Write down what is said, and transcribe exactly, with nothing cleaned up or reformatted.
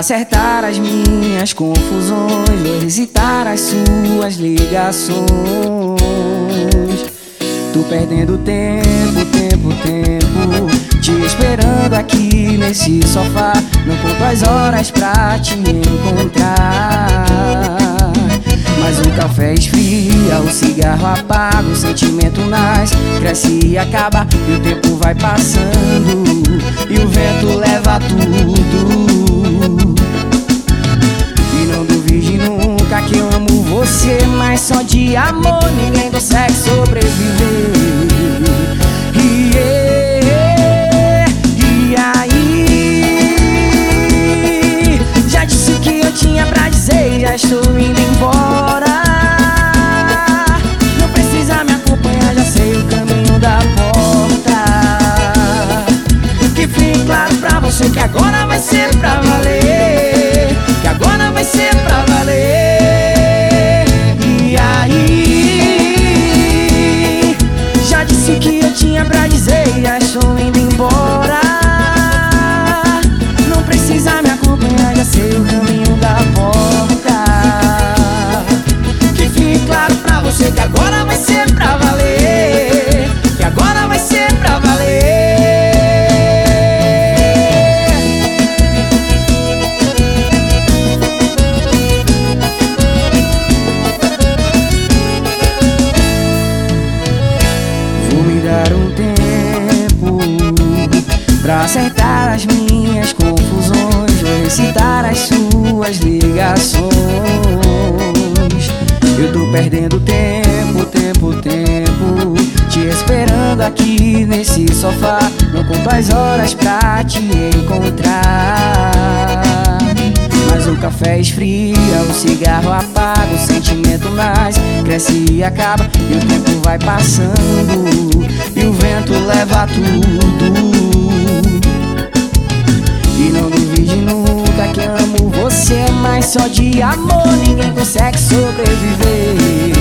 acertar as minhas confusões, vou recitar as suas ligações. Tô perdendo tempo, tempo, tempo, te esperando aqui nesse sofá. Não conto as horas pra te encontrar. Mas o café esfria, o cigarro apaga, o sentimento nasce, cresce e acaba, e o tempo vai passando, e o vento leva tudo. E não duvide nunca que eu amo você, mas só de amor ninguém consegue sobreviver. E, e aí, já disse o que eu tinha pra dizer, já estou indo embora. Não precisa me acompanhar, já sei o caminho da porta. Que fique claro pra você que agora vai ser pra valer, que agora vai ser pra valer. E aí, já disse o que eu tinha pra dizer, já estou indo embora. Não precisa me acompanhar, já sei o caminho da porta. Que fique claro pra você que agora vai ser pra valer, que agora vai ser pra valer. Vou me dar um tempo pra acertar as minhas confusões, vou recitar as suas ligações. Eu tô perdendo tempo, tempo, tempo, te esperando aqui nesse sofá. Não conto as horas pra te encontrar. Mas o café esfria, o cigarro apaga, o sentimento nasce, cresce e acaba, e o tempo vai passando, e o vento leva tudo. E não duvide nunca que amo você, mas só de amor ninguém consegue sobreviver.